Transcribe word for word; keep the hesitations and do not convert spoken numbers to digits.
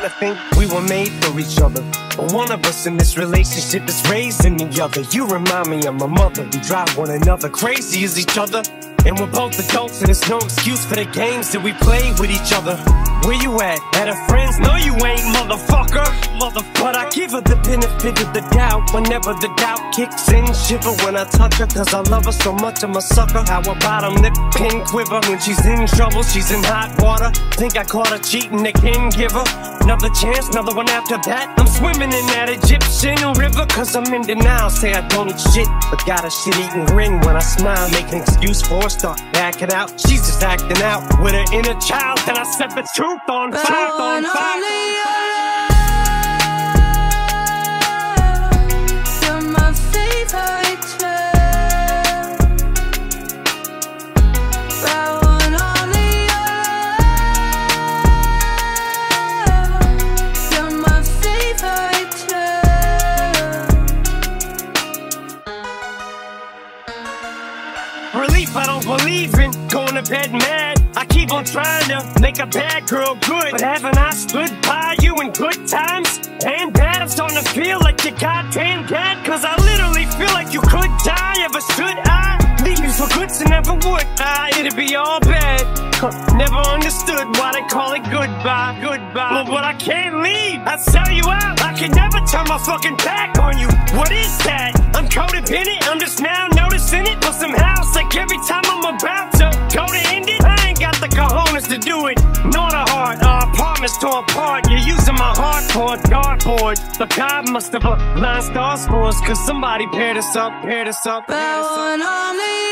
to think we were made for each other, but one of us in this relationship is raising the other. You remind me of my mother. We drive one another crazy as each other, and we're both adults, and there's no excuse for the games that we play with each other. Where you at? At her friends? No, you ain't, motherfucker. Motherfucker. But I give her the benefit of the doubt whenever the doubt kicks in. Shiver when I touch her, cause I love her so much I'm a sucker. How her bottom lip pin quiver when she's in trouble, she's in hot water. Think I caught her cheating, they can give her another chance, another one after that. I'm swimming in that Egyptian river, cause I'm in denial. Say I don't eat shit, but got a shit-eating grin when I smile. Make an excuse for her, start backing out. She's just acting out with her inner child. Then I set the truth on fire, on fire. Relief, I don't believe in going to bed mad. I keep on trying to make a bad girl good, but haven't I stood by you in good times and bad? I'm starting to feel like you goddamn dad, cause I literally feel like you could die. Ever should I leave you for good, so never would I. It'd be all bad. Never understood why they call it goodbye, goodbye. Well, but I can't leave, I sell you out. I can never turn my fucking back on you. What is that? I'm codependent, I'm just now noticing it. But somehow it's like every time I'm about to go to end it, I ain't got the cojones to do it. Nor the heart, our apartment's torn apart. You're using my heart for a dartboard. But God must have aligned stars for us, cause somebody paired us up, paired us up, paired us up.